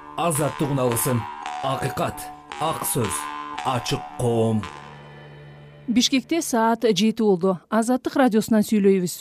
Азаттык уналысын. Акыйкат, ак сөз, ачык коом. Бишкекте саат 7 болду. Азаттык радиосунан сүйлөйбүз.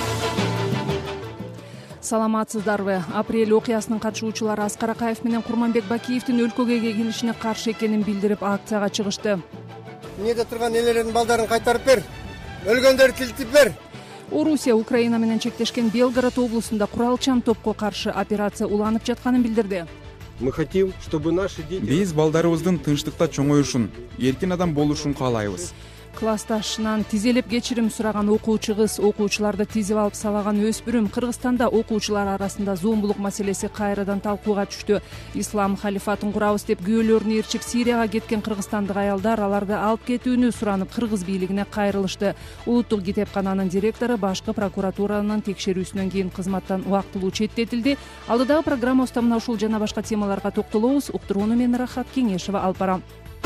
Саламатсыздарбы? Апрель окуясынын катышуучулары Аскар Акаев менен Курманбек Бакиевдин өлкөгө келишине каршы экенин билдирип акцияга чыгышты. Эмнеде турган элелердин балдарын кайтарып бер. Өлгөндөрдү тилтип бер. Орусия Украина менен чектешкен Белгород облусунда куралчан топко каршы операция уланып жатканын билдирди. Мы хотим, чтобы наши дети... Биз балдарыбыздын тынчтыкта чоңоюшун, эркин адам болушун каалайбыз. Классташынан тизелеп кечирим сураган окуучу кыз, окуучуларды тизип алып салаган өспүрүм. Кыргызстанда окуучулар арасында зомбулук маселеси кайрадан талкууга түштү. Ислам халифатын курабыз деп күбөлөрүн ээрчип Сирияга кеткен кыргызстандык аялдар аларды алып кетүүнү суранып кыргыз бийлигине кайрылышты. Улуттук китепкананын директору башкы прокуратуранын текшерүүсүнөн кийин кызматтан убактылуу четтетилди. Алдыдагы программабызда мына ушул жана башка темаларга токтолобуз. Уктурууну мен Рахат Кеңешева алып барам.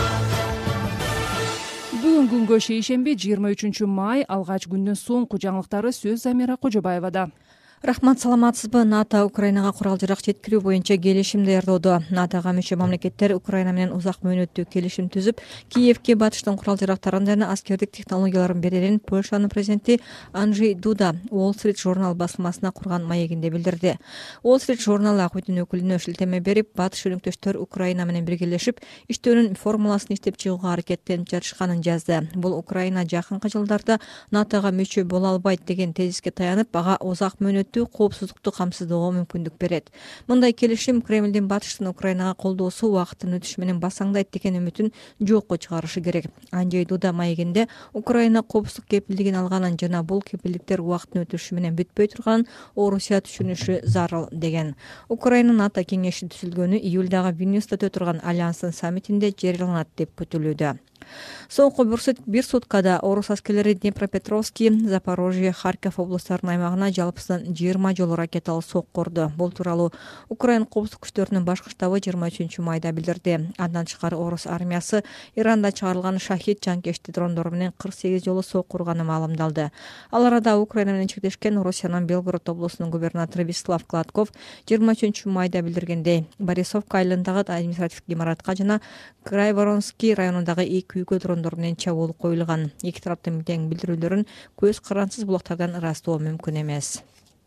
Бүгүн күнгө шейшемби 23 май алгач күндүн соңку жаңылыктары сөз Замира Кожобаевада. Рахмат, саламатсызбы? НАТО Украинага курал-жарак жеткирүү боюнча келишим даярдоодо. НАТОга мүчө мамлекеттер Украина менен узак мөөнөттүү келишим түзүп, Киевке батыштын курал-жарактарын жана аскердик технологияларын берерин Польшанын президенти Анджей Дуда Wall Street журнал басылмасына курган маегинде билдирди. Wall Street журналы Акытын өкүлүнө шилтеме берип, батыш өнөктөштөр Украина менен биргелешип, иштөөнүн формуласын иштеп чыгууга аракеттенип жатышканын жазды. Бул Украина жакынкы жылдарда НАТОга мүчө боло албайт деген тезиске таянып, ага узак мөөнөттүү коопсуздукту камсыздоого мүмкүндүк берет. Мындай келишим Кремлдин батыштын Украинага колдоосу убакыттын өтүшү менен басаңдайт деген үмүтүн жокко чыгарышы керек. Анджей Дуда маегинде Украина коопсуздук кепилдигин алганын жана бул кепилдиктер убакыттын өтүшү менен бүтпөй турганын Орусия түшүнүшү зарыл деген. Украина НАТО кеңеши түзүлгөнү июлдагы Вильнюста өтө турган альянстын саммитинде жарыяланат деп күтүлүүдө. Соңку бир суткада орус аскерлери Днепропетровский, Запорожье, Харьков облустарынын аймагына жалпысынан 20 жолу ракеталуу сокку урду. Бул тууралуу Украина коопсуздук күчтөрүнүн башкы штабы 23 майда билдирди. Андан тышкары орус армиясы Иранда чыгарылган шахид жанкечти дрондору менен 48 жолу сокку урганы маалымдалды. Ал арада Украина менен чектешкен Орусиянын Белгород облусунун губернатору Вячеслав Гладков 23 майда билдиргендей, Борисовка айылындагы административдик имаратка жана Крайворонский районундагы эки үйгө дрондор менен чабуул коюлган. Эки тараптын тең билдирүүлөрүн көз карансыз булактардан ырастоо мүмкүн эмес.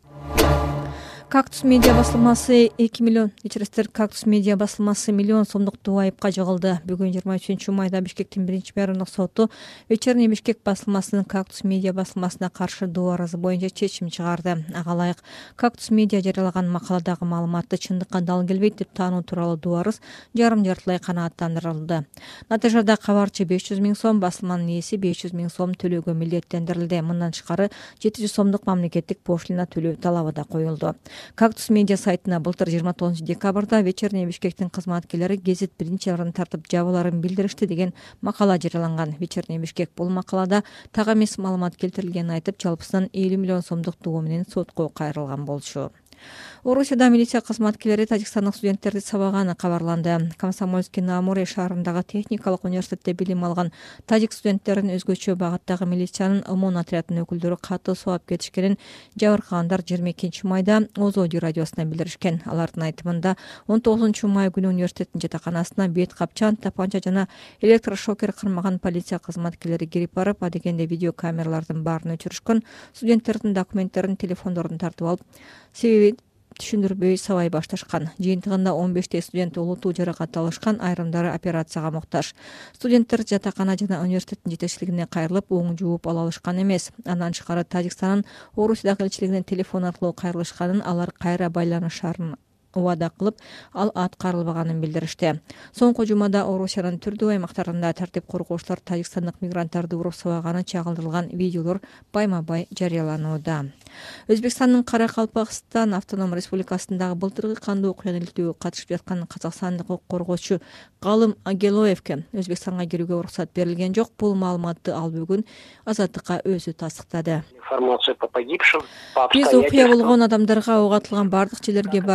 Кактус медиа басылмасы 2 миллион Кактус медиа басылмасы миллион сомдуктуу айыпка жыгылды. Бүгүн 23 майда Бишкектин биринчи майрамдык соту Вечерний Бишкек басылмасынын Кактус медиа басылмасына каршы доо арызы боюнча чечим чыгарды. Ага ылайык Кактус медиа жарыялаган макаладагы маалыматты чындыкка дал келбейт деп таануу тууралуу доо арыз жарым-жартылай канааттандырылды. Натыйжада кабарчы 500 000 сом, басылманын ээси 500 000 сом төлөөгө милдеттендирилди. Мындан тышкары 700 сомдук мамлекеттик пошлина төлөө талабы да коюлду. Кактус медиа сайтына былтыр 29 декабрда Вечерний Бишкектин кызматкерлери гезит биринчи арын тартып жабууларын билдиришти деген макала жарыяланган. Вечерний Бишкек бул макалада так эмес маалымат келтирилгенин айтып, жалпысынан 50 миллион сомдук доо менен сотко кайрылган болчу. Орусияда милиция кызматкерлери тажикстандык студенттерди сабаганы кабарланды. Комсомольский на Амуре шаарындагы техникалык университетте билим алган тажик студенттерин өзгөчө багыттагы милициянын ОМОН отрядынын өкүлдөрү катуу сабап кетишкенин жабыркагандар 22 майда Озоди радиосуна билдиришкен. Алардын айтымында 19 май күнү университеттин жатаканасына бет капчан, тапанча жана электрошокер кырмаган полиция кызматкерлери кирип барып, адегенде видео камералардын баарын өчүрүшкөн. Студенттердин документтерин, телефондорун тартып алып, себеби түшүндүрбөй сабай башташкан. Жыйынтыгында 15 студент олутуу жаракат алышкан, айрымдары операцияга муктаж. Студенттер жатакана жана университеттин жетекчилигине кайрылып, оң жууп ала алышкан эмес. Андан тышкары Тажикстандын Орусиядагы элчилигине телефон аркылуу кайрылышканын, алар кайра байланышарын убада кылып, ал аткарылбаганын билдиришти. Соңку жумада Орусиянын түрдүү аймактарында тартип коргоочулар тажикстандык мигранттарды уруп сабаганы чагылдырылган видеолор байма-бай жарыяланууда. Өзбекстандын Каракалпакстан автоном республикасындагы былтыркы кандуу окуяны илтүүгө катышып жаткан казакстандык укук коргоочу Галым Агелоевке Өзбекстанга кирүүгө уруксат берилген жок. Бул маалыматты ал бүгүн Азаттыкка өзү тастыктады. Информацию по погибшим, по Биз окуя болгон адамдарга ок атылган бардык жерлерге барып документ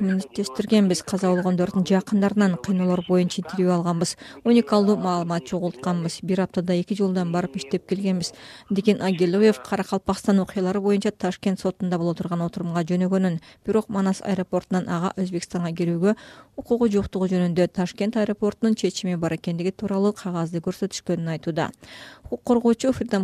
расмийлештиргенбиз. Каза болгондордун жакындарынан кыйноолор боюнча интервью алганбыз. Уникалдуу маалымат чогултканбыз. Бир аптада 2 жолдон барып иштеп келгенбиз деген Агилоев Каракалпакстан окуялары боюнча Ташкент сотунда боло турган отурумга жөнөгөнүн, бирок Манас аэропортунан ага Өзбекстанга келүүгө укугу жоктугу жөнүндө Ташкент аэропортунун чечими бар экендиги тууралуу кагазды көрсөтүшкөнүн айтууда. Укук коргоочу Freedom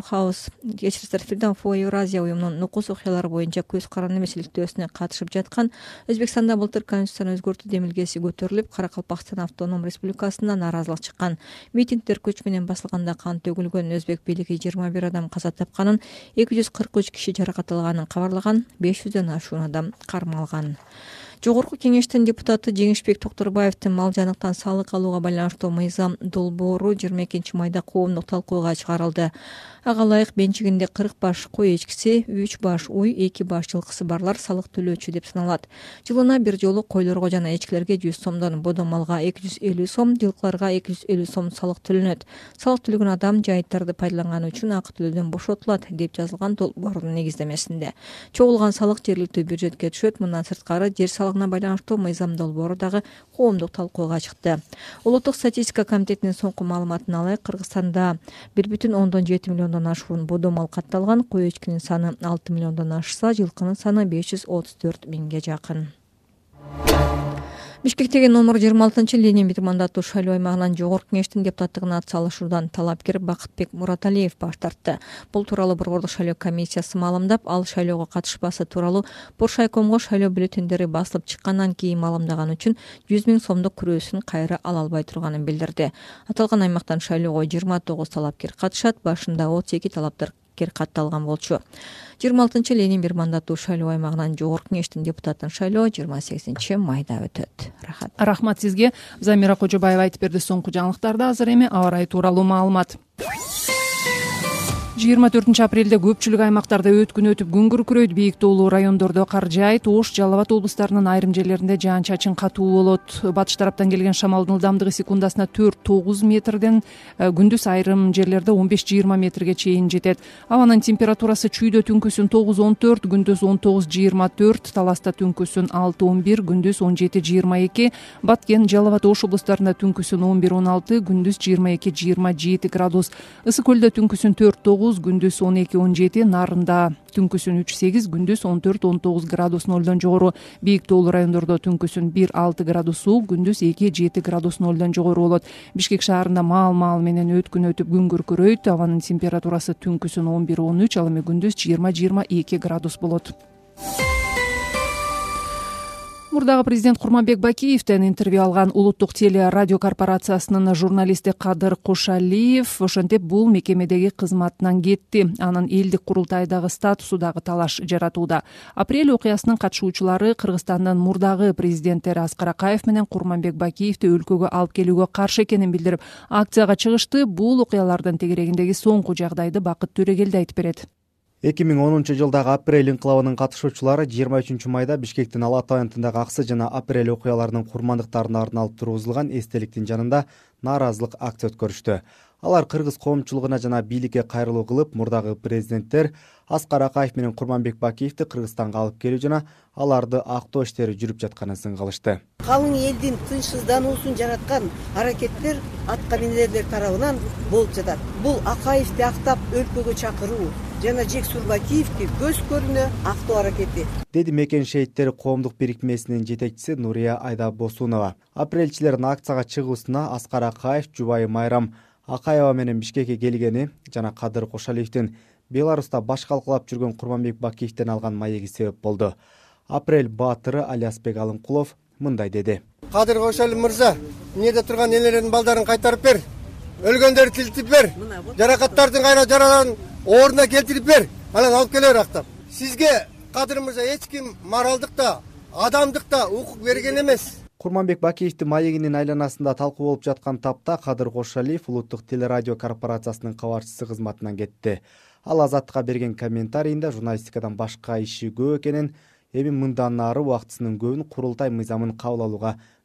for Eurasia уюмунун нукус окуялары боюнча көз каранды меселектөөсүнө катышып жаткан Өзбекстанда былтыр конституцияны өзгөртүү демилгеси көтөрүлүп, Каракалпакстан автоном республикасында нааразылык чыккан. Митингдер күч менен басылганда кан төгүлгөн. Өзбек бийлиги 21 адам каза тапканын, 243 киши жаракат алганын кабарлаган, 500дөн ашуун адам кармалган. Жогорку кеңештин депутаты Жеңишбек Токторбаевдин мал жаныктан салык алууга байланыштуу мыйзам долбоору 22 майда коомдук талкууга чыгарылды. Ага ылайык менчигинде 40 баш кой эчкиси, 3 баш уй, 2 баш жылкысы барлар салык төлөөчү деп саналат. Жылына бир жолу койлорго жана эчкилерге 100 сомдон, бодо малга 250 сом, жылкыларга 250 сом салык төлөнөт. Салык төлөгөн адам жайыттарды пайдаланганы үчүн акы төлөөдөн бошотулат деп жазылган долбоордун негиздемесинде. Чогулган салык жергиликтүү бюджетке түшөт. Мындан сырткары жер салыгына байланыштуу мыйзам долбоору дагы коомдук талкууга чыкты. Улуттук статистика комитетинин соңку маалыматына ылайык, Кыргызстанда 1,7 миллиондон ашуун бодо мал катталган. Кой эчкинин саны 6 миллиондон ашса, жылкынын саны 534 миңге жакын. Бишкектеги номер 26 Ленин бир мандаттуу шайлоо аймагынан жогорку кеңештин депутаттыгына ат салышуудан талапкер Бакытбек Мураталиев баш тартты. Бул тууралуу Борбордук шайлоо комиссиясы маалымдап, ал шайлоого катышпасы тууралуу Боршайкомго шайлоо бюллетендери басылып чыккандан кийин маалымдаган үчүн 100 миң сомдук күрөөсүн кайра ала албай турганын билдирди. Аталган аймактан шайлоого 29 талапкер катышат. Башында 32 талапкер катталган болчу. 26 Ленин бир мандаттуу шайлоо аймагынан жогорку кеңештин депутатын шайлоо 28 майда өтөт. Рахмат сизге. Замира Кожобаева айтып берди соңку жаңылыктарды. Азыр эми аба ырайы тууралуу маалымат. 24 апрелде көпчүлүк аймактарда өткүн өтүп күн күркүрөйт. Бийик тоолуу райондордо кар жаайт. Ош, Жалал Абад облустарынын айрым жерлеринде жаан-чачын катуу болот. Батыш тараптан келген шамалдын ылдамдыгы секундасына 4-9 метрден, күндүз айрым жерлерде 15-20 метрге чейин жетет. Абанын температурасы чүйдө түнкүсүн 9-14, күндүз 19-24, Таласта түнкүсүн 6-11, күндүз 17-22, Баткен, Жалал Абад, Ош облустарында түнкүсүн 11-16, күндүз 22-27 градус. Ысык көлдө түнкүсүн 4-9, күндүз 12-17, Нарында түнкүсүн 3-8, күндүз 14-19 градус нолдон жогору. Бийик тоолуу райондордо түнкүсүн 1-6 градус суук, күндүз 2-7 градус нолдон жогору болот. Бишкек шаарында маал менен өткүн өтүп күн күркүрөйт. Абанын температурасы түнкүсүн 11-13, ал эми күндүз 20-22 градус болот. Мурдагы президент Курманбек Бакиевден интервью алган Улуттук теле радио корпорациясынын журналисти Кадыр Кошалиев ошентип бул мекемедеги кызматынан кетти. Анын элдик курултайдагы статусу дагы талаш жаратууда. Апрель окуясынын катышуучулары Кыргызстандын мурдагы президенттери Аскар Акаев менен Курманбек Бакиевди өлкөгө алып келүүгө каршы экенин билдирип, акцияга чыгышты. Бул окуялардын тегерегиндеги соңку жагдайды Бакыт Төрөгелди айтып берет. 2010 жылдагы апрель инкылабынын катышуучулары 23 майда Бишкектин Ала Ата районундагы аксы жана апрель окуяларынын курмандыктарына арналып тургузулган эстеликтин жанында нааразылык акция өткөрүштү. Алар кыргыз коомчулугуна жана бийликке кайрылуу кылып, мурдагы президенттер Аскар Акаев менен Курманбек Бакиевди Кыргызстанга алып келүү жана аларды актоо иштери жүрүп жатканын сынгалышты. Калың элдин тынчсыздануусун жараткан аракеттер атка минерлер тарабынан болуп жатат. Бул Акаевди актап өлкөгө чакыруу жана Жексур Бакиевди көз көрүнө актоо аракети, деди Мекен шейиттери коомдук бирикмесинин жетекчиси Нурия Айдабосунова. Апрелчилердин акцияга чыгуусуна Аскар Акаев, жубайы Майрам Акаева менен Бишкекке келгени жана Кадыр Кошалиевдин Беларуста баш калкалап жүргөн Курманбек Бакиевден алган маеги себеп болду. Апрель баатыры Алиасбек Алымкулов мындай деди. Кадыр Кошалиев мырза, эмнеде турган элердин балдарын кайтарып бер. Өлгөндөрдү тилтип бер. Жаракаттардын кайра жараларын ордуна келтирип бер. Анан алып келер актап. Сизге Кадыр мырза эч ким моралдык да, адамдык да укук берген эмес. Курманбек Бакиевдин маегинин айланасында талкуу болуп жаткан тапта Кадыр Кошалиев Улуттук телерадио корпорациясынын кабарчысы кызматынан кетти. Ал Азаттыкка берген комментарийинде журналистикадан башка иши көп экенин, эми мындан ары убактысынын көбүн курултай мыйзамын кабыл алууга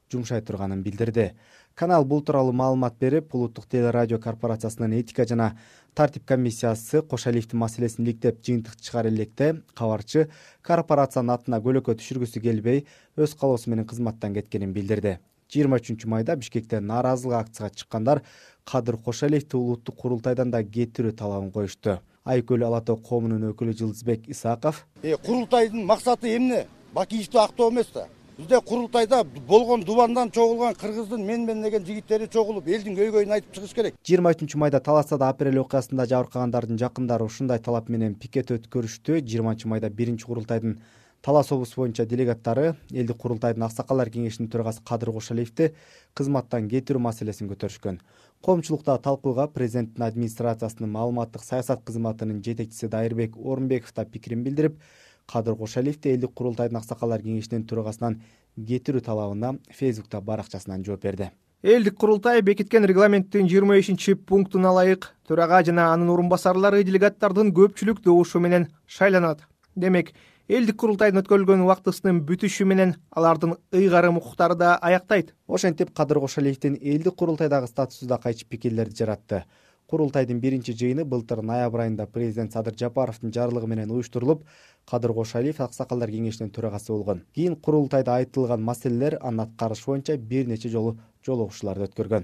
жумшай турганын билдирди. Канал бул тууралуу маалымат берип, Улуттук телерадио корпорациясынын этика жана тартип комиссиясы Кошалиевдин маселесин иликтеп жыйынтык чыгар электе кабарчы корпорациянын атына көлөкө түшүргүсү келбей, өз каалоосу менен кызматтан кеткенин билдирди. 23 майда Бишкекте нааразылык акцияга чыккандар Кадыр Кошалиевди улуттук курултайдан да кетирүү талабын коюшту. Айкөл Ала Тоо коомунун өкүлү Жылдызбек Исаков: Курултайдын максаты эмне? Бакиевди актоо эмес да. Бизде курултайда болгон дубандан чогулган кыргыздын менмен деген жигиттери чогулуп, элдин көйгөйүн айтып чыгыш керек. 23 майда Таластада апрель окуясында жабыркагандардын жакындары ушундай талап менен пикет өткөрүштү. 20 майда биринчи курултайдын Талас облусу боюнча делегаттары элдик курултайдын аксакалдар кеңешинин төрагасы Кадыр Кошалиевди кызматтан кетирүү маселесин көтөрүшкөн. Коомчулукта талкууга президенттин администрациясынын маалыматтык саясат кызматынын жетекчиси Дайырбек Орунбеков да пикирин билдирип, Кадыр Кошалиевди элдик курултайдын аксакалдар кеңешинин төрагасынан кетирүү талабына Фейсбукта баракчасынан жооп берди. Элдик курултай бекиткен регламенттин 25-пунктуна ылайык төрага жана анын орун басарлары делегаттардын көпчүлүк добушу менен шайланат. Демек, элдик курултайдын өткөрүлгөн убактысынын бүтүшү менен алардын ыйгарым укуктары да аяктайт. Ошентип Кадыр Кошалиевдин элдик курултайдагы статусу да кайчы пикирлерди жаратты. Курултайдын биринчи жыйыны былтыр ноябрь айында президент Садыр Жапаровдун жарлыгы менен уюштурулуп, Кадыр Кошалиев аксакалдар кеңешинин төрагасы болгон. Кийин курултайда айтылган маселелер анын аткарышы боюнча бир нече жолу жолугушууларды өткөргөн.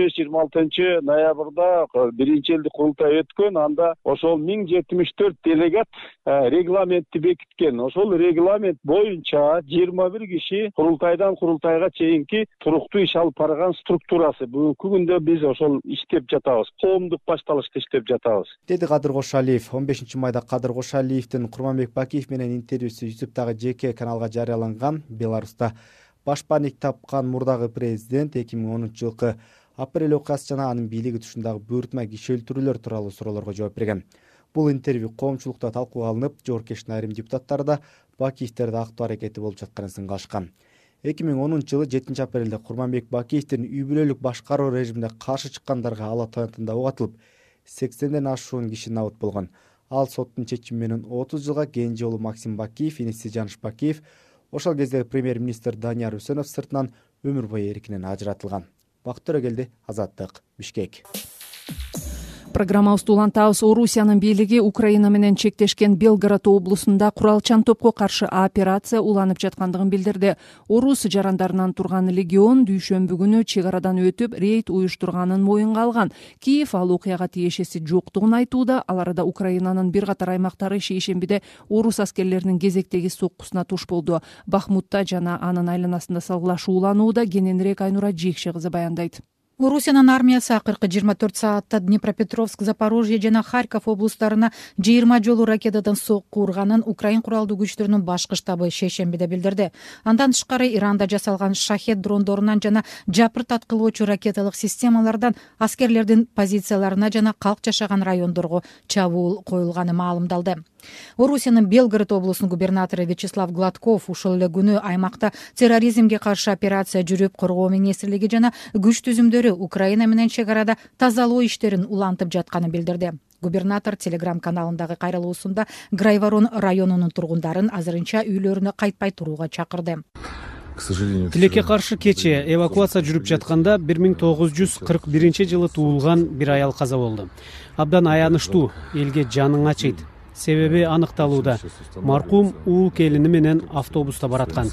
25-26 ноябрда биринчи элдик курултай өткөн. Анда ошол 1074 делегат регламентти бекиткен. Ошол регламент боюнча 21 киши курултайдан курултайга чейинки туруктуу иш алып барган структурасы. Бүгүнкү күндө биз ошол иштеп жатабыз. Коомдук башталышта иштеп жатабыз, деди Кадыр Кошалиев. 15 майда Кадыр Кошалиевдин Курманбек Бакиев менен интервьюсу YouTube'дагы жеке каналга жарыяланган. Беларуста баш паник тапкан мурдагы президент 2010 жылкы апрель окуясы жана анын бийлиги тушундагы буйртма киши өлтүрүүлөр тууралуу суроолорго жооп берген. Бул интервью коомчулукта талкууга алынып, жоопкерчиликтин айрым депутаттары да Бакиевтерди актоо аракети болуп жатканын сынгалышкан. 2010 жылы 7 апрелде Курманбек Бакиевдин үй бүлөлүк башкаруу режимине каршы чыккандарга Ала Тоо антында ок атылып, 80ден ашуун киши набыт болгон. Ал соттун чечими менен 30 жылга, кенже уулу Максим Бакиев, иниси Жаныш Бакиев, ошол кезде премьер-министр Данияр Үсөнов сыртынан өмүр бою эркинен ажыратылган. Бактыр келди. Азаттык, Бишкек. Программабызды улантабыз. Орусиянын бийлиги Украина менен чектешкен Белгород облусунда куралчан топко каршы операция уланып жаткандыгын билдирди. Орус жарандарынан турган легион дүйшөмбү күнү чек арадан өтүп рейд уюштурганын моюнга алган. Киев ал окуяга тиешеси жоктугун айтууда. Ал арада Украинанын бир катар аймактары шейшембиде орус аскерлеринин кезектеги соккусуна туш болду. Бахмутта жана анын айланасында салгылашуу уланууда. Кененирээк Айнура Жекше кызы баяндайт. Орусиянын армиясы акыркы 24 саатта Днепропетровск, Запорожье жана Харьков облустарына 20 жолу ракетадан сокку урганын Украин куралдуу күчтөрүнүн башкы штабы шейшембиде билдирди. Андан тышкары Иранда жасалган шахет дрондорунан жана жапырт аткылоочу ракеталык системалардан аскерлердин позицияларына жана калк жашаган райондорго чабуул коюлганы маалымдалды. Орусиянын Белгород облусунун губернатору Вячеслав Гладков ушул эле күнү аймакта терроризмге каршы операция жүрүп, коргоо министрлиги жана күч түзүмдөрү Украина менен чек арада тазалоо иштерин улантып жатканын билдирди. Губернатор Телеграм каналындагы кайрылуусунда Грайворон районунун тургундарын азырынча үйлөрүнө кайтпай турууга чакырды. Тилекке каршы кече эвакуация жүрүп жатканда 1941 жылы туулган бир аял каза болду. Абдан аянычтуу, элге жаның ачыйт. Себеби аныкталууда. Маркум уул келини менен автобуста бараткан.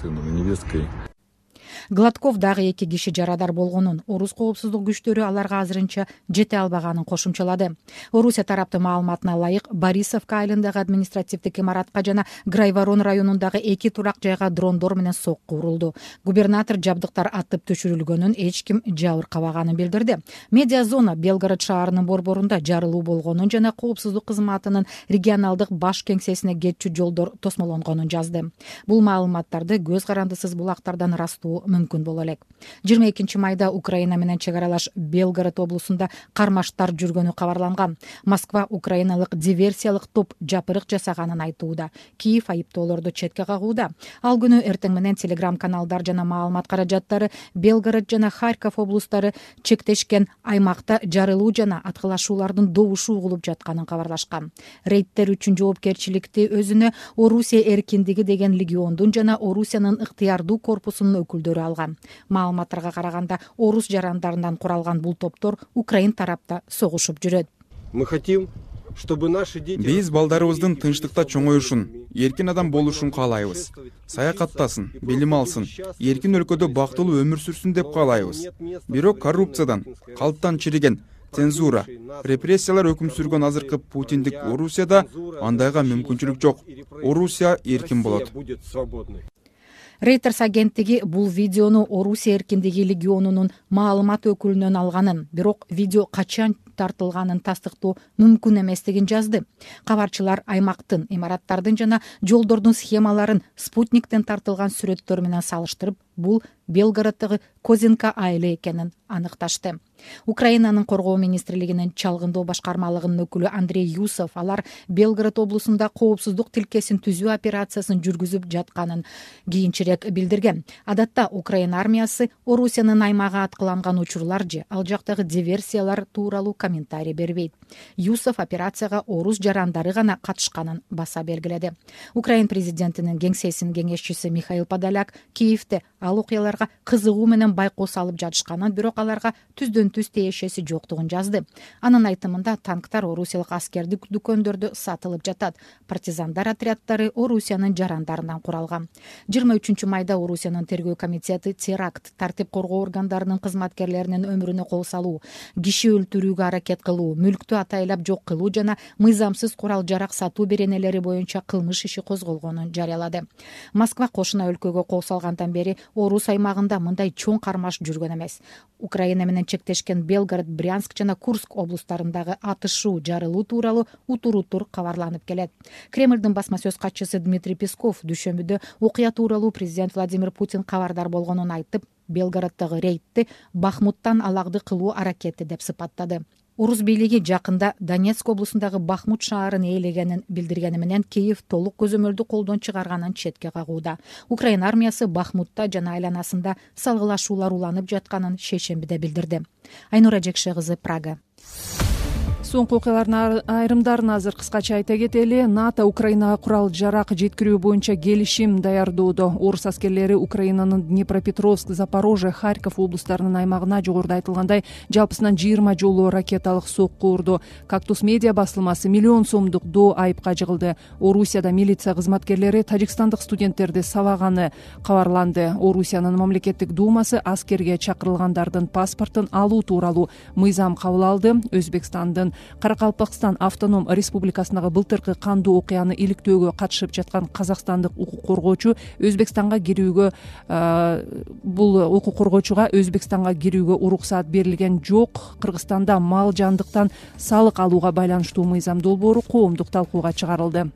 Гладков дагы 2 киши жарадар болгонун, орус коопсуздук күчтөрү аларга азырынча жете албаганын кошумчалады. Орусия тараптын маалыматына ылайык, Борисовка айылындагы административдик имаратка жана Грайворон районундагы 2 турак жайга дрондор менен сокку урулду. Губернатор жабдыктар атып төшүрүлгөнүн, эч ким жабыркабаганын билдирди. Медиа зона Белгород шаарынын борборунда жарылуу болгонун жана коопсуздук кызматынын регионалдык баш кеңсесине кетчү жолдор тосмолонгонун жазды. Бул маалыматтарды көз карандысыз булактардан ырастоо мүмкүн боло элек. 22 майда Украина менен чек аралаш Белгород облусунда кармаштар жүргөнү кабарланган. Москва украиналык диверсиялык топ жапырык жасаганын айтууда. Киев айыптоолорду четке кагууда. Ал күнү эртең менен Телеграм каналдар жана маалымат каражаттары Белгород жана Харьков облустары чектешкен аймакта жарылуу жана аткылашуулардын добушу угулуп жатканын кабарлашкан. Рейдтер үчүн жоопкерчиликти өзүнө Орусия эркиндиги деген легиондун жана Орусиянын ыктыярдуу корпусунун өкүлдөрү алган. Маалыматтарга караганда орус жарандарынан куралган бул топтор Украин тарапта согушуп жүрөт. Мы хотим, чтобы наши дети... Биз балдарыбыздын тынчтыкта чоңоюшун, эркин адам болушун каалайбыз. Саякаттасын, билим алсын, эркин өлкөдө бактылуу өмүр сүрсүн деп каалайбыз. Бирок коррупциядан, калптан чириген, цензура, репрессиялар өкүм сүргөн азыркы Путиндик Орусияда андайга мүмкүнчүлүк жок. Орусия эркин болот. Reuters агенттиги бул видеону Орусия эркиндиги легионунун маалымат өкүлүнөн алганын, бирок видео качан тартылганын тастыктоо мүмкүн эместигин жазды. Кабарчылар аймактын, имараттардын жана жолдордун схемаларын спутниктен тартылган сүрөттөр менен салыштырып, бул Белгороддогу Козинка айылы экенин аныкташты. Украинанын коргоо министрлигинин чалгындоо башкармалыгынын өкүлү Андрей Юсов алар Белгород облусунда коопсуздук тилкесин түзүү операциясын жүргүзүп жатканын кийинчерээк билдирген. Адатта Украина армиясы Орусиянын аймагы аткыланган учурлар же ал жактагы диверсиялар тууралуу комментарий бербейт. Юсов операцияга орус жарандары гана катышканын баса белгиледи. Украин президентинин кеңсесинин кеңешчиси Михаил Подоляк Киевде ал окуяларга кызыгуу менен байкоо салып жатышканын, бирок аларга түздөн-түз тиешеси жоктугун жазды. Анын айтымында танктар орусиялык аскердик дүкөндөрдө сатылып жатат. Партизандар отряддары Орусиянын жарандарынан куралган. 23 майда Орусиянын тергөө комитети теракт, тартип коргоо органдарынын кызматкерлеринин өмүрүнө кол салуу, киши өлтүрүүгө аракет кылуу, мүлктү атайлап жок кылуу жана мыйзамсыз курал жарак сатуу беренелери боюнча кылмыш иши козголгонун жарыялады. Москва кошуна өлкөгө кол салгандан бери Орус аймагында мындай чоң кармаш жүргөн эмес. Украина менен чектешкен Белгород, Брянск жана Курск облустарындагы атышуу, жарылуу тууралуу утуруттар кабарланып келет. Кремлдин басма сөз катчысы Дмитрий Песков дүшөмбүдө окуя тууралуу президент Владимир Путин кабардар болгонун айтып, Белгороддогу рейдти Бахмуттан алагды кылуу аракети деп сыпаттады. Орус бийлиги жакында Донецк облусундагы Бахмут шаарын ээлегенин билдиргени менен Киев толук көзөмөлдү колдон чыгарганын четке кагууда. Украина армиясы Бахмутта жана айланасында салгылашуулар уланып жатканын шейшембиде билдирди. Айнура Жекше кызы, Прага. Соңку окуялардын айрымдарын азыр кыскача айта кетели. НАТО Украинага курал жарак жеткирүү боюнча келишим даярдоодо. Орус аскерлери Украинанын Днепропетровск, Запорожье, Харьков облустарынын аймагына жогоруда айтылгандай жалпысынан 20 жолу ракеталык сокку урду. Кактус медиа басылмасы миллион сомдук доо айыпка жыгылды. Орусияда милиция кызматкерлери тажикстандык студенттерди сабаганы кабарланды. Орусиянын мамлекеттик думасы аскерге чакырылгандардын паспортун алуу тууралуу мыйзам кабыл алды. Өзбекстандын Каракалпакстан автоном республикасындагы былтыркы кандуу окуяны иликтөөгө катышып жаткан казакстандык укук коргоочу Өзбекстанга кирүүгө бул укук коргоочуга Өзбекстанга кирүүгө уруксаат берилген жок. Кыргызстанда мал жандыктан салык алууга байланыштуу мыйзам долбоору коомдук талкууга чыгарылды.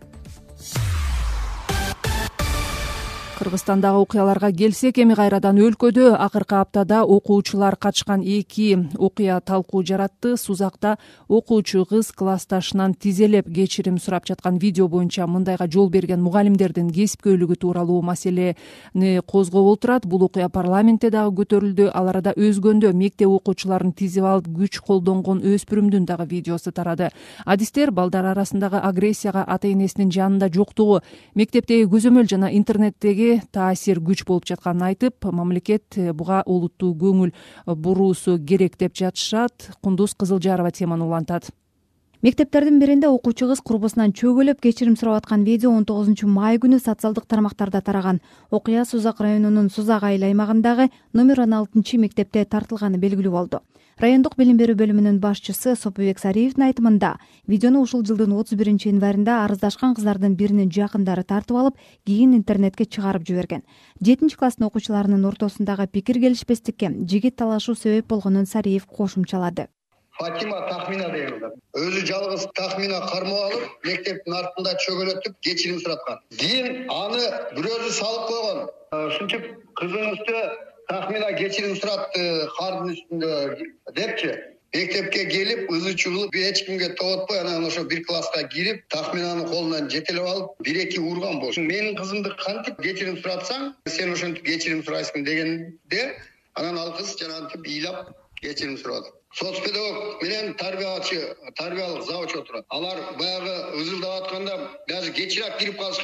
Кыргызстандагы окуяларга келсек, эми кайрадан өлкөдө акыркы аптада окуучулар катышкан 2 окуя талкуу жаратты. Сузакта окуучу кыз классташынан тизелеп кечирим сурап жаткан видео боюнча мындайга жол берген мугалимдердин кесипкөйлүгү тууралуу маселени козгоп отурат. Бул окуя парламентте дагы көтөрүлдү. Ал арада өзгөндө мектеп окуучуларын тизип алып күч колдонгон өспүрүмдүн дагы видеосу тарады. Адистер балдар арасындагы агрессияга ата-энесинин жанында жоктугу, мектептеги көзөмөл жана интернеттеги таасир күч болуп жатканын айтып, мамлекет буга олуттуу көңүл буруусу керек деп жатышат. Кундуз Кызылжарова теманы улантат. Мектептердин биринде окуучу кыз курбусунан чөгөлөп кечирим сурап аткан видео 19 май күнү социалдык тармактарда тараган. Окуя Сузак районунун Сузак айыл аймагындагы номер 16 мектепте тартылганы белгилүү болду. Райондук билим берүү бөлүмүнүн башчысы Сопубек Сариевдин айтымында, видеону ушул жылдын 31 январында арыздашкан кыздардын биринин жакындары тартып алып, кийин интернетке чыгарып жиберген. 7 класстын окуучуларынын ортосундагы пикир келишпестикке жигит талашуу себеп болгонун Сариев кошумчалады. Фатима Тахмина деген өзү жалгыз Тахмина кармоо алып, мектептин артында чөгөлөтүп кечирим сураткан. Кийин аны бирөөсү салып койгон. Ушинтип кызыңызды Тахмина кечирим суратты кардын үстүндө депчи. Мектепке келип, ызычы кылып, эч кимге тоотпой, анан ошо бир класска кирип, Тахминанын колунан жетелеп алып, 1-2 урган болчу. Менин кызымды кантип кечирим суратсаң, сен ошентип кечирим сурайсың дегенде, анан ал кыз жанагынтип ыйлап кечирим сурады. Соцпедагог менен тарбиялык завуч отурат. Алар баягы ызылдап атканда даже кечирээк кирип калышкан.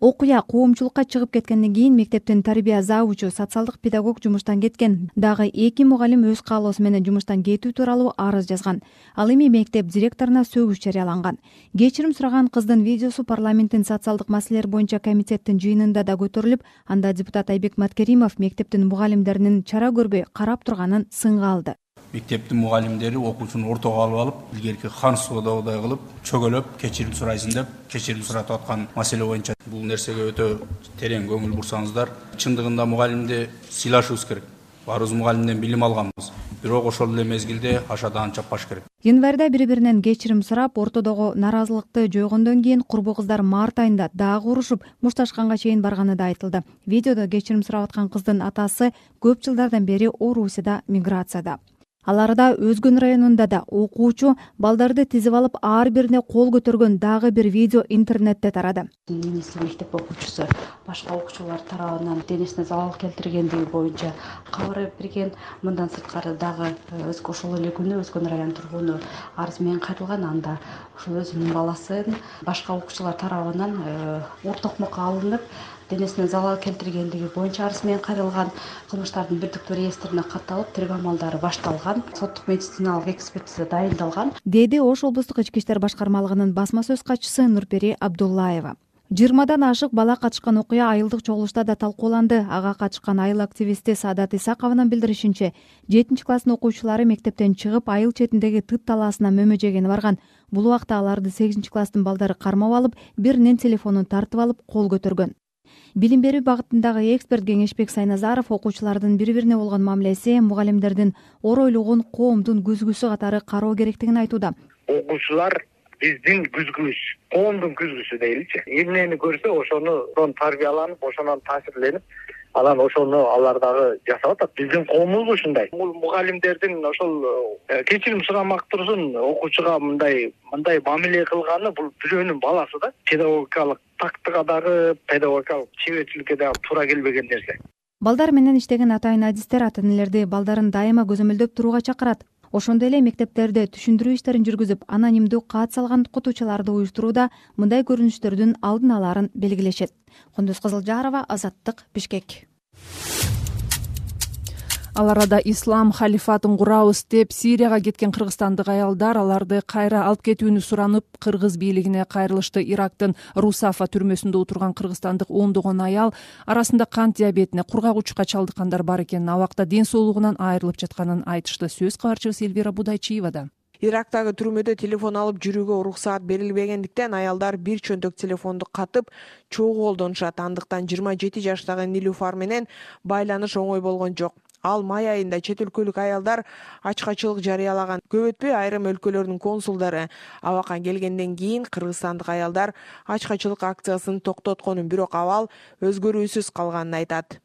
окуя коомчулукка чыгып кеткенден кийин мектептин тарбия завучу, социалдык педагог жумуштан кеткен. Дагы 2 мугалим өз каалоосу менен жумуштан кетүү тууралуу арыз жазган. Ал эми мектеп директоруна сөгүш жарыяланган. Кечирим сураган кыздын видеосу парламенттин социалдык маселелер боюнча комитеттин жыйынында да көтөрүлүп, анда депутат Айбек Маткеримов мектептин мугалимдеринин чара көрбөй карап турганын сынга алды. Мектептин мугалимдери окуучуну ортого алып алып, илгерки хан соодогудай кылып, чөгөлөп, кечирим сурайсың деп, кечирим сурап аткан маселе боюнча бул нерсеге өтө терең көңүл бурсаңыздар. Чындыгында мугалимди сыйлашыбыз керек. Баарыбыз мугалимден билим алганбыз. Бирок ошол эле мезгилде ашадаан чаппаш керек. Январда бири-биринен кечирим сурап, ортодогу наразылыкты жойгондон кийин курбу кыздар март айында дагы урушуп, мушташканга чейин барганы да айтылды. Видеодо кечирим сурап аткан кыздын атасы көп жылдардан бери Орусияда миграцияда. Аларда Өзгөн районунда да окуучу балдарды тизип алып ар бирине кол көтөргөн дагы бир видео интернетте тарады. Денисli мектеп окуучусу башка окуучулар тарабынан денесине залал келтиргендиги боюнча кабар берген. Мындан сырткары дагы ошол эле күнү Өзгөн район тургуну арыз менен кайрылган. Анда ошол өзүнүн баласын башка окуучулар тарабынан ур токмокко алынып, денесине залал келтиргендиги боюнча арыз менен кайрылган. Кылмыштардын бирдиктүү реестрине катталып, тергөө амалдары башталган. Соттук медициналык экспертиза дайындалган, деди Ош облустук ички иштер башкармалыгынын басма сөз катчысы Нурпери Абдуллаева. 20 ашык бала катышкан окуя айылдык чогулушта да талкууланды. Ага катышкан айыл активисти Саадат Исакованын билдиришинче, 7-класстын окуучулары мектептен чыгып, айыл четиндеги тыт талаасына мөмө жегени барган. Бул убакта аларды 8-класстын балдары кармап алып, биринин телефонун тартып алып, кол көтөргөн. Билим берүү багытындагы эксперт Кеңешбек Сайназаров окуучулардын бири-бирине болгон мамилеси мугалимдердин оройлугун коомдун күзгүсү катары кароо керектигин айтууда. Окуучулар биздин күзгүбүз, коомдун күзгүсү дейли. Эмнени көрсө ошону тарбияланып, ошонон таасирленип, анан ошону алар дагы жасап атат. Биздин коомубуз ушундай. Мугалимдердин ошол кечирим сурамак турсун, окуучуга мындай мамиле кылганы бул бирөөнүн баласы да. Педагогикалык тактыга дагы, педагогикалык чеберчиликке дагы туура келбеген нерсе. Балдар менен иштеген атайын адистер ата-энелерди балдарын дайыма көзөмөлдөп турууга чакырат. Ошондой эле мектептерде түшүндүрүү иштерин жүргүзүп, анонимдүү кат салган окутуучуларды уюштурууда мындай көрүнүштөрдүн алдын аларын белгилешет. Кундуз Кызылжарова, Азаттык, Бишкек. Ал арада ислам халифатын курабыз деп Сирияга кеткен кыргызстандык аялдар аларды кайра алып кетүүнү суранып, кыргыз бийлигине кайрылышты. Ирактын Русафа түрмөсүндө отурган кыргызстандык ондогон аял арасында кант диабетине, кургак учукка чалдыккандар бар экенин, абакта ден соолугунан айрылып жатканын айтышты. Сөз кабарчыбыз Элвира Будайчиевада. Ирактагы түрмөдө телефон алып жүрүүгө уруксаат берилбегендиктен аялдар бир чөнтөк телефонду катып чогуу колдонушат. Андыктан 27 жаштагы Нилуфар менен байланыш оңой болгон жок. Ал май айында чет өлкөлүк аялдар ачкачылык жарыялаган. Көп өтпөй айрым өлкөлөрдүн консулдары абакка келгенден кийин кыргызстандык аялдар ачкачылык акциясын токтотконун, бирок абал өзгөрүүсүз калганын айтат.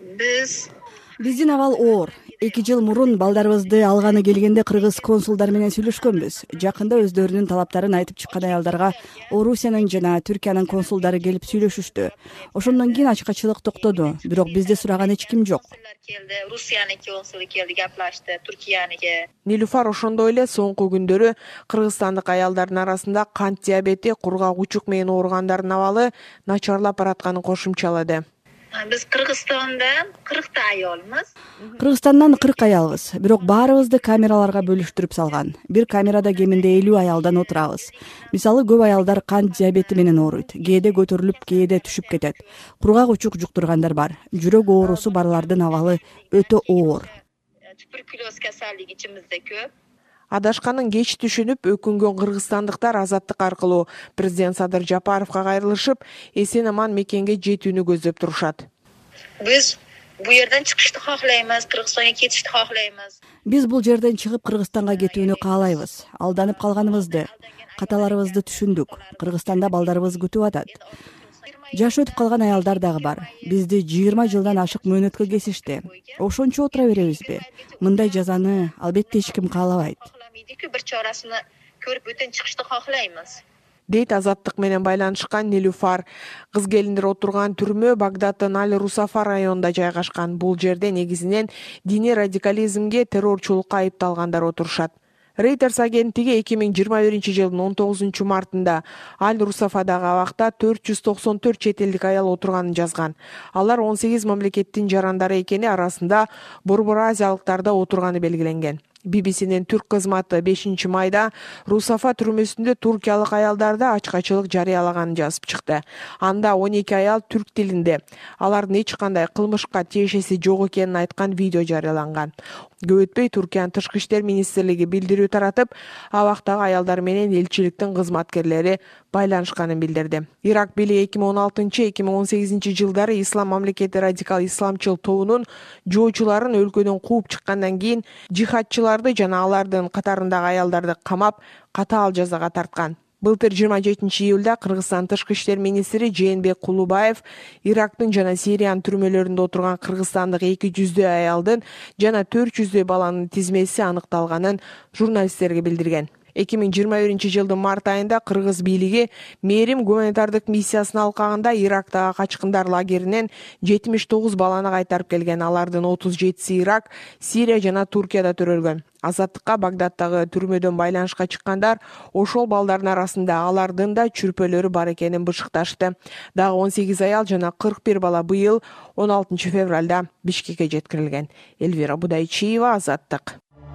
Биздин абал оор. 2 жыл мурун балдарыбызды алганы келгенде кыргыз консулдар менен сүйлөшкөнбүз. Жакында өздөрүнүн талаптарын айтып чыккан аялдарга Орусиянын жана Түркиянын консулдары келип сүйлөшүштү. Ошондон кийин ачкачылык токтоду, бирок бизди сураган эч ким жок. Русиянын консулу келди, гаплашты, Түркияныкы. Нилуфар ошондой эле соңку күндөрү кыргызстандык аялдардын арасында кант диабети, кургак учук менен ооругандардын абалы начарлап баратканын кошумчалады. Биз Кыргызстанда 40 аялбыз. Кыргызстандан 40 аялбыз, бирок баарыбызды камераларга бөлүштүрүп салган. Бир камерада кеминде 50 аялдан отурабыз. Мисалы, көп аялдар кант диабети менен ооруйт. Кээде көтөрүлүп, кээде түшүп кетет. Кургак учук жуктургандар бар. Жүрөк оорусу барлардын абалы өтө оор. Туберкулез касалдыгы ичимизде көп. Адашканын кеч түшүнүп, өкүнгөн кыргызстандыктар Азаттык аркылуу президент Садыр Жапаровго кайрылышып, эсен-аман мекенге жетүүнү көздөп турушат. Биз бу жерден чыгышты каалайбыз, Кыргызстанга кетишти каалайбыз. Биз бул жерден чыгып Кыргызстанга кетүүнү каалайбыз. Алданып калганыбызды, каталарыбызды түшүндүк. Кыргызстанда балдарыбыз күтүп атат. Жаш өтүп калган аялдар дагы бар. Бизди 20 жылдан ашык мөөнөткө кесишти. Ошончо отура беребизби? Мындай жазаны албетте эч ким каалабайт. Бир чарасына көрүп өтөн чыгышты каалайбыз. Дейт Азаттык менен байланышкан Нилуфар. Кыз келиндер отурган түрмө Багдадтын Аль-Русафа районунда жайгашкан. Бул жерде негизинен диний радикализмге, террорчулукка айыпталгандар отурушат. Reuters агенттиги 2021 жылдын 19 мартында Аль-Русафадагы абакта 494 чет элдик аял отурганын жазган. Алар 18 мамлекеттин жарандары экени арасында Борбор Азиялыктар да отурганы белгиленген. BBC'нин түрк кызматы 5 майда Русафа түрмөсүндө туркиялык аялдарды ачкачылык жарыялаганын жазып чыкты. Анда 12 аял түрк тилинде алардын эч кандай кылмышка тиешеси жок экенин айткан видео жарыяланган. Көп өтпөй Туркиянын тышкы иштер министрлиги билдирүү таратып, абактагы аялдар менен элчиликтин кызматкерлери байланышканын билдирди. Ирак бийлиги 2016-2018 жылдары Ислам мамлекети радикал исламчыл тобунун жоочуларын өлкөдөн кууп чыккандан кийин жихадчыларды жана алардын катарындагы аялдарды камап, катаал жазага тарткан. Былтыр 27 июлда Кыргызстан тышкы иштер министри Жээнбек Кулубаев Ирактын жана Сириянын түрмөлөрүндө отурган кыргызстандык 200 аялдын жана 400 баланын тизмеси аныкталганын журналисттерге билдирген. 2021 жылдын март айында Кыргыз бийлиги Мээрим гуманитардык миссиясына алкагында Ирактагы качкындар лагеринен 79 баланы кайтарып келген. Алардын 37си Ирак, Сирия жана Туркияда төрөлгөн. Азаттыкка Багдадтагы түрмөдөн байланышка чыккандар ошол балдардын арасында алардын да чүрпөлөрү бар экенин бышыкташты. Дагы 18 аял жана 41 бала быйыл 16 февралда Бишкекке жеткирилген. Эльвира Будайчиева, Азаттык.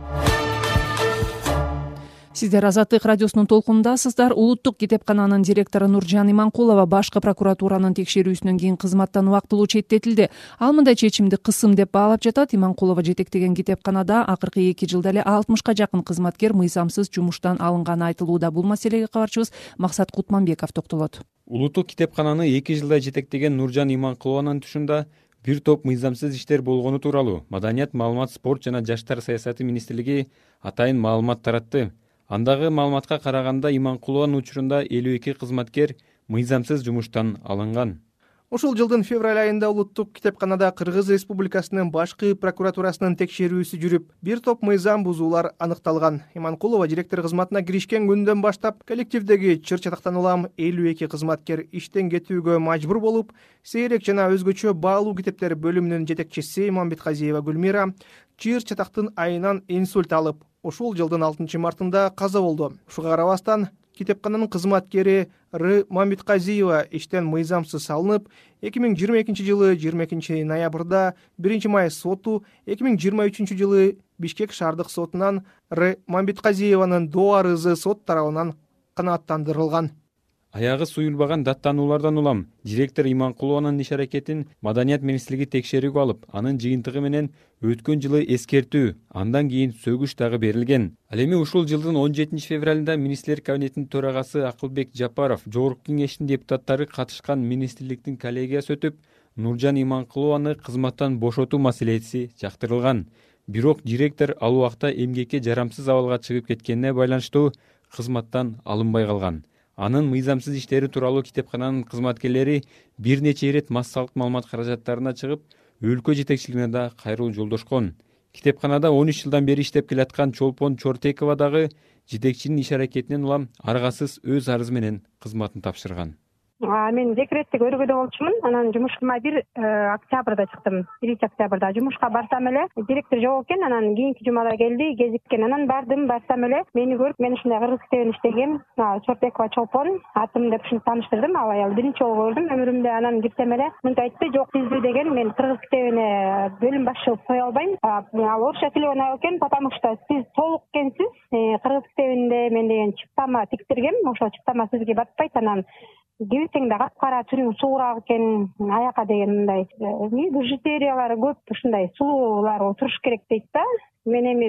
Сиздер Азаттык радиосунун толкунундасыздар. Улуттук китепкананын директору Нуржан Иманкулова башкы прокуратуранын текшерүүсүнөн кийин кызматтан убактылуу четтетилди. Ал мындай чечимди кысым деп баалап жатат. Иманкулова жетектеген китепканада акыркы 2 жылда эле 60ка жакын кызматкер мыйзамсыз жумуштан алынганы айтылууда. Бул маселеге кабарчыбыз Максат Кутманбеков токтолот. Улуттук китепкананы 2 жылда жетектеген Нуржан Иманкулованын түшүндө бир топ мыйзамсыз иштер болгону тууралуу Маданият, маалымат, спорт жана жаштар саясаты министрлиги атайын маалымат таратты. Андагы маалыматка караганда Иманкулованын учурунда 52 кызматкер мыйзамсыз жумуштан алынган. Ушул жылдын февраль айында улуттук китепканада Кыргыз Республикасынын башкы прокуратурасынын текшерүүсү жүрүп, бир топ мыйзам бузуулар аныкталган. Иманкулова директор кызматына киришкен күндөн баштап коллективдеги чыр-чатактан улам 52 кызматкер иштен кетүүгө мажбур болуп, сейрек жана өзгөчө баалуу китептер бөлүмүнүн жетекчиси Иманбетказиева Гүлмира чыр-чатактын айынан инсульт алып, ушул жылдын 6 мартында каза болду. Ушуга карабастан китепкананын кызматкери Р. Мамбетказиева иштен мыйзамсыз салынып, 2022 жылы 22 ноябрда 1 май соту, 2023 жылы Бишкек шаардык сотунан Р. Мамбетказиеванын доо арызы сот тарабынан канааттандырылган. Аягы суюлбаган даттануулардан улам директор Иманкулованын иш аракетин Маданият министрлиги текшерүүгө алып, анын жыйынтыгы менен өткөн жылы эскертүү, андан кийин сөгүш дагы берилген. Ал эми ушул жылдын 17 февралында министрлер кабинетинин төрагасы Акылбек Жапаров, жогорку кеңештин депутаттары катышкан министрликтин коллегиясы өтүп, Нуржан Иманкулованы кызматтан бошотуу маселеси жактырылган. Бирок директор ал убакта эмгекке жарамсыз абалга чыгып кеткенине байланыштуу кызматтан алынбай калган. Анын мыйзамсыз иштери тууралуу китепкананын кызматкерлери бир нече ирет массалык маалымат каражаттарына чыгып, өлкө жетекчилигине да кайрылуу жолдошкон. Китепканада 13 жылдан бери иштеп келаткан Чолпон Чортекова дагы жетекчинин иш аракетинен улам аргасыз өз арызы менен кызматын тапшырган. Мен декреттик өргөдө болчумун. Анан жумушка 1 октябрда чыктым. 1 октябрда жумушка барсам эле директор жок экен. Анан кийинки жумада келди, кезиккен. Анан барсам эле мени көрүп, мен ушундай кыргыз китебин иштегем. Чортекова Чолпон атым деп ушинтип тааныштырдым. Ал аял биринчи жолу көрдүм өмүрүмдө. Анан кирсем эле мынтип айтты, жок сизди деген мен кыргыз китебине бөлүм башчы болуп кое албайм. Ал орусча сүйлөгөн аял экен, потому что сиз толук экенсиз. Кыргыз китебинде мен деген чыптама тиктиргем. Ошол чыптама сизге батпайт. Анан кибисең да капкара түрүң суураак экен, аяка деген мындай бижутериялары көп, ушундай сулуулар туруш керек дейт да. Мен эми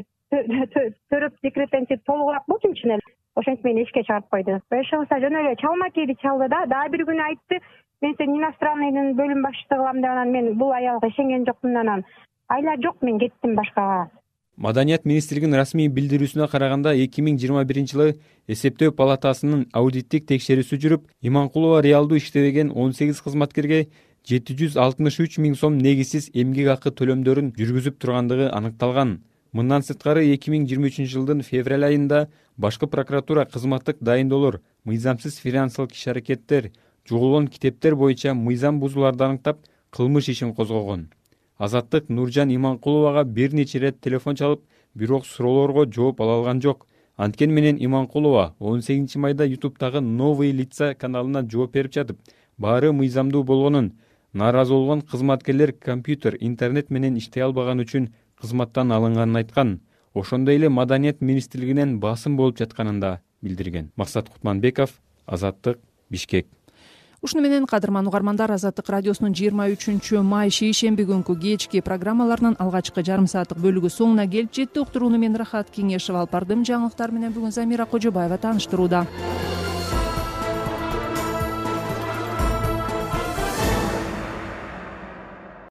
төрөп декреттен толугураак болчумун чын эле. Ошентип мени эшикке чыгарып койду. Ошондо жөн эле чалма кийди чалды да. Дагы бир күнү айтты, мен сени иностранныйдын бөлүм башчысы кылам деп. Анан мен бул аялга ишенген жокмун. Анан айла жок, мен кеттим башкага. Маданият министрлигинин расмий билдирүүсүнө караганда 2021 жылы эсептөө палатасынын аудиттик текшерүүсү жүрүп, Иманкулова реалдуу иштебеген 18 кызматкерге 763 миң сом негизсиз эмгек акы төлөмдөрүн жүргүзүп тургандыгы аныкталган. Мындан сырткары 2023 жылдын февраль айында башкы прокуратура кызматтык дайындоолор, мыйзамсыз финансылык иш-аракеттер, жугулган китептер боюнча мыйзам бузууларды аныктап, кылмыш ишин козгогон. Азаттык Нуржан Иманкуловага бир нече ирет телефон чалып, бирок суроолорго жооп ала алган жок. Анткени менен Иманкулова 18 майда YouTube'дагы Новые лица каналына жооп берип жатып, баары мыйзамдуу болгонун, нааразы болгон кызматкерлер компьютер, интернет менен иштей албаган үчүн кызматтан алынганын айткан. Ошондой эле Маданият министрлигинен басым болуп жатканын да билдирген. Максат Кутманбеков, Азаттык, Бишкек. Ушуну менен кадырман угармандар, Азаттык радиосунун 23 май шейшемби күнкү кечки программаларынын алгачкы жарым сааттык бөлүгү соңуна келип жетти. Уктурууну мен Рахат Кеңешева алып бардым. Жаңылыктар менен бүгүн Замира Кожобаева тааныштырууда.